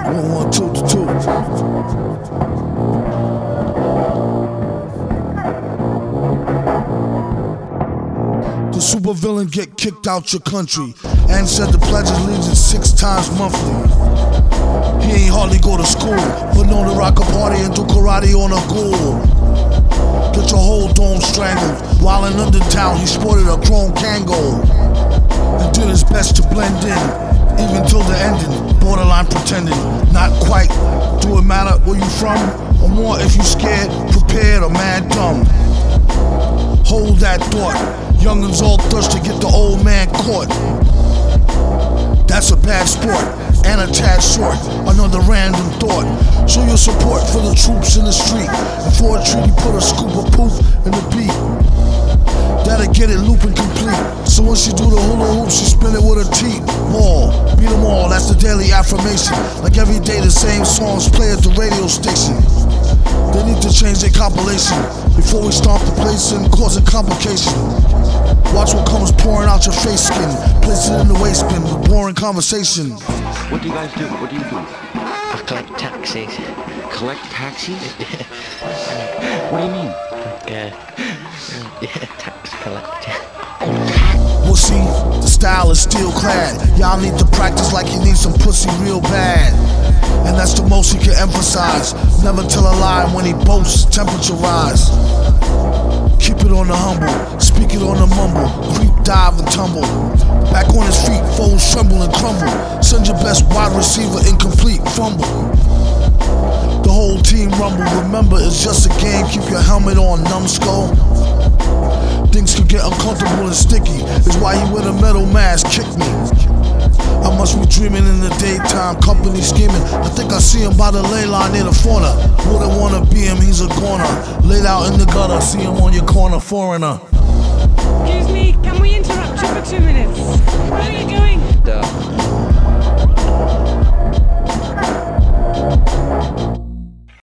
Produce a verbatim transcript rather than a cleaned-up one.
One, one, two, two, two. The supervillain get kicked out your country and said the pledge of allegiance six times monthly. He ain't hardly go to school, but known to rock a party and do karate on a ghoul. Get your whole dome strangled. While in Undertown, he sported a chrome Kangol and did his best to blend in, even till the ending. Borderline pretending, not quite. Do it matter where you from? Or more if you scared, prepared, or mad dumb? Hold that thought. Young'uns all thirsty to get the old man caught. That's a bad sport, and a tad short. Another random thought. Show your support for the troops in the street. And for a treaty, put a scoop of poof in the beat. That'll get it looping complete. So when she do the hula hoop, she spin it with her teeth. Ball, beat them all, that's the daily affirmation. Like every day the same songs play at the radio station. They need to change their compilation before we stomp the place and cause a complication. Watch what comes pouring out your face skin. Place it in the waste bin with boring conversation. What do you guys do? What do you do? I collect taxis. Collect taxis? What do you mean? Like, uh, yeah, tax collector. Well, see, the style is steel clad. Y'all need to practice like you need some pussy real bad. And that's the most he can emphasize. Never tell a lie when he boasts, temperature rise. Keep it on the humble, speak it on the mumble. Creep, dive, and tumble. Back on his feet, foes tremble and crumble. Send your best wide receiver, incomplete, fumble. The whole team rumble. Remember, it's just a game. Keep your helmet on, numbskull. Things can get uncomfortable and sticky. It's why he wear the metal mask, kick me. I must be dreaming in the daytime, company scheming. I think I see him by the ley line near the fauna. Wouldn't wanna be him, he's a goner. Laid out in the gutter, see him on your corner, foreigner. Excuse me, can we interrupt you for two minutes? Where are you going? The